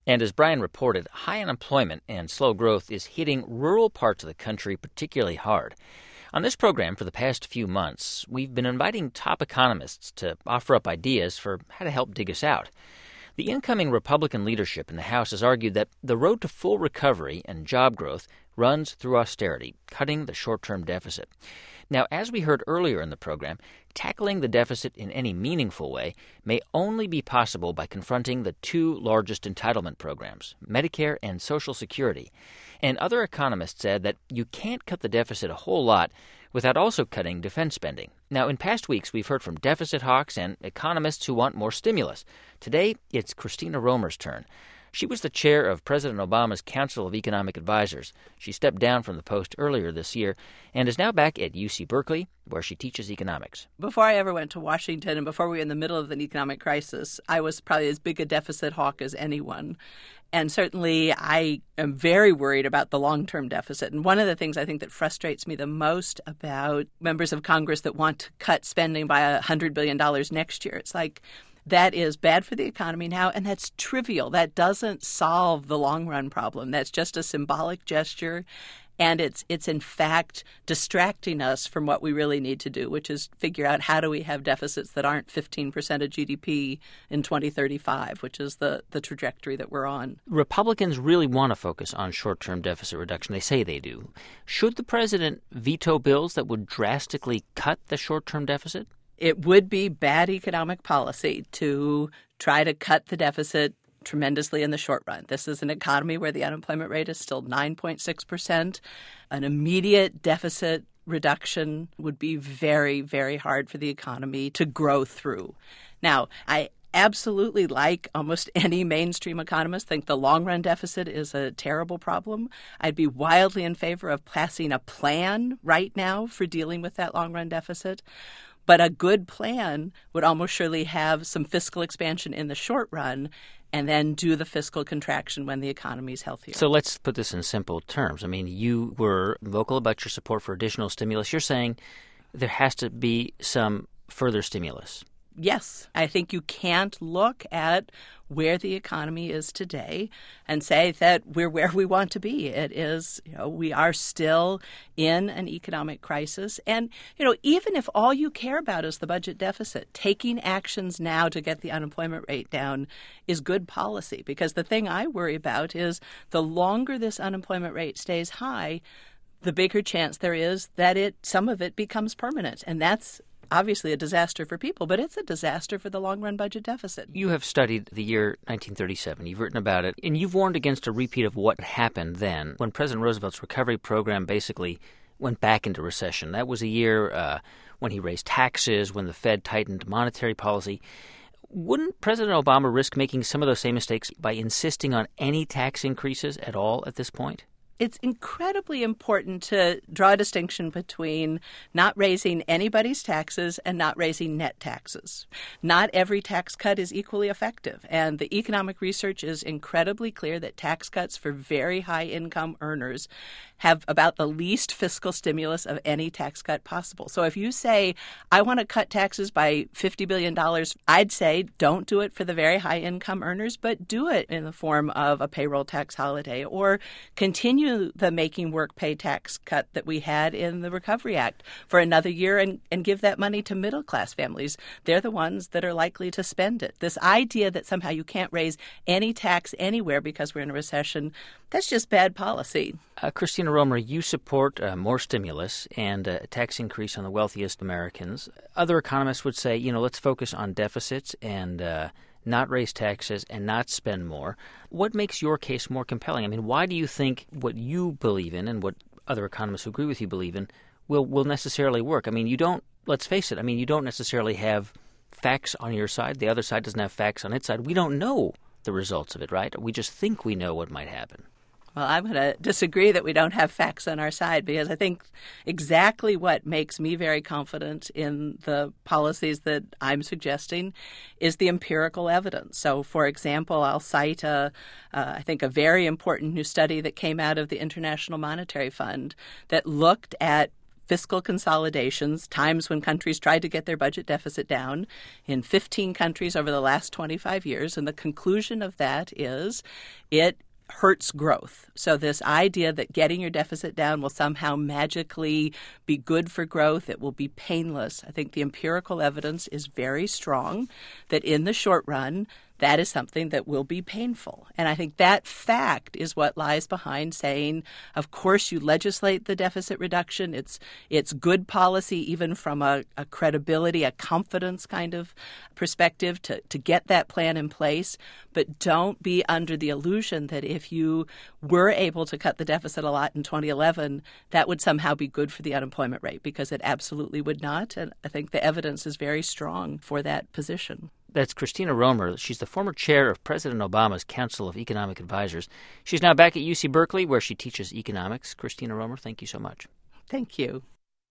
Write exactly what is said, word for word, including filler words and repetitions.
And as Brian reported, high unemployment and slow growth is hitting rural parts of the country particularly hard. On this program for the past few months, we've been inviting top economists to offer up ideas for how to help dig us out. The incoming Republican leadership in the House has argued that the road to full recovery and job growth runs through austerity, cutting the short-term deficit. Now, as we heard earlier in the program, tackling the deficit in any meaningful way may only be possible by confronting the two largest entitlement programs, Medicare and Social Security. And other economists said that you can't cut the deficit a whole lot without also cutting defense spending. Now, in past weeks, we've heard from deficit hawks and economists who want more stimulus. Today, it's Christina Romer's turn. She was the chair of President Obama's Council of Economic Advisors. She stepped down from the post earlier this year and is now back at U C Berkeley, where she teaches economics. Before I ever went to Washington and before we were in the middle of an economic crisis, I was probably as big a deficit hawk as anyone. And certainly I am very worried about the long-term deficit. And one of the things I think that frustrates me the most about members of Congress that want to cut spending by one hundred billion dollars next year, it's like, that is bad for the economy now, and that's trivial. That doesn't solve the long-run problem. That's just a symbolic gesture, and it's it's in fact distracting us from what we really need to do, which is figure out how do we have deficits that aren't fifteen percent of G D P in twenty thirty-five, which is the, the trajectory that we're on. Republicans really want to focus on short-term deficit reduction. They say they do. Should the president veto bills that would drastically cut the short-term deficit? It would be bad economic policy to try to cut the deficit tremendously in the short run. This is an economy where the unemployment rate is still nine point six percent. An immediate deficit reduction would be very, very hard for the economy to grow through. Now, I absolutely, like almost any mainstream economist, think the long-run deficit is a terrible problem. I'd be wildly in favor of passing a plan right now for dealing with that long-run deficit. But a good plan would almost surely have some fiscal expansion in the short run and then do the fiscal contraction when the economy is healthier. So let's put this in simple terms. I mean, you were vocal about your support for additional stimulus. You're saying there has to be some further stimulus. Yes. I think you can't look at where the economy is today and say that we're where we want to be. It is, you know, we are still in an economic crisis. And, you know, even if all you care about is the budget deficit, taking actions now to get the unemployment rate down is good policy. Because the thing I worry about is the longer this unemployment rate stays high, the bigger chance there is that it some of it becomes permanent. And that's obviously a disaster for people, but it's a disaster for the long-run budget deficit. You have studied the year nineteen thirty-seven. You've written about it, and you've warned against a repeat of what happened then when President Roosevelt's recovery program basically went back into recession. That was a year uh, when he raised taxes, when the Fed tightened monetary policy. Wouldn't President Obama risk making some of those same mistakes by insisting on any tax increases at all at this point? It's incredibly important to draw a distinction between not raising anybody's taxes and not raising net taxes. Not every tax cut is equally effective, and the economic research is incredibly clear that tax cuts for very high-income earners have about the least fiscal stimulus of any tax cut possible. So if you say, I want to cut taxes by fifty billion dollars, I'd say don't do it for the very high-income earners, but do it in the form of a payroll tax holiday or continue the making work pay tax cut that we had in the Recovery Act for another year and, and give that money to middle-class families. They're the ones that are likely to spend it. This idea that somehow you can't raise any tax anywhere because we're in a recession, that's just bad policy. Uh, Christina Romer, you support uh, more stimulus and uh, a tax increase on the wealthiest Americans. Other economists would say, you know, let's focus on deficits and uh, not raise taxes and not spend more. What makes your case more compelling? I mean, why do you think what you believe in and what other economists who agree with you believe in will, will necessarily work? I mean, you don't, let's face it, I mean, you don't necessarily have facts on your side. The other side doesn't have facts on its side. We don't know the results of it, right? We just think we know what might happen. Well, I'm going to disagree that we don't have facts on our side because I think exactly what makes me very confident in the policies that I'm suggesting is the empirical evidence. So, for example, I'll cite, a, uh, I think, a very important new study that came out of the International Monetary Fund that looked at fiscal consolidations, times when countries tried to get their budget deficit down in fifteen countries over the last twenty-five years. And the conclusion of that is it hurts growth. So this idea that getting your deficit down will somehow magically be good for growth, it will be painless. I think the empirical evidence is very strong that in the short run, that is something that will be painful. And I think that fact is what lies behind saying, of course, you legislate the deficit reduction. It's it's good policy, even from a, a credibility, a confidence kind of perspective to, to get that plan in place. But don't be under the illusion that if you were able to cut the deficit a lot in twenty eleven, that would somehow be good for the unemployment rate, because it absolutely would not. And I think the evidence is very strong for that position. That's Christina Romer. She's the former chair of President Obama's Council of Economic Advisors. She's now back at U C Berkeley, where she teaches economics. Christina Romer, thank you so much. Thank you.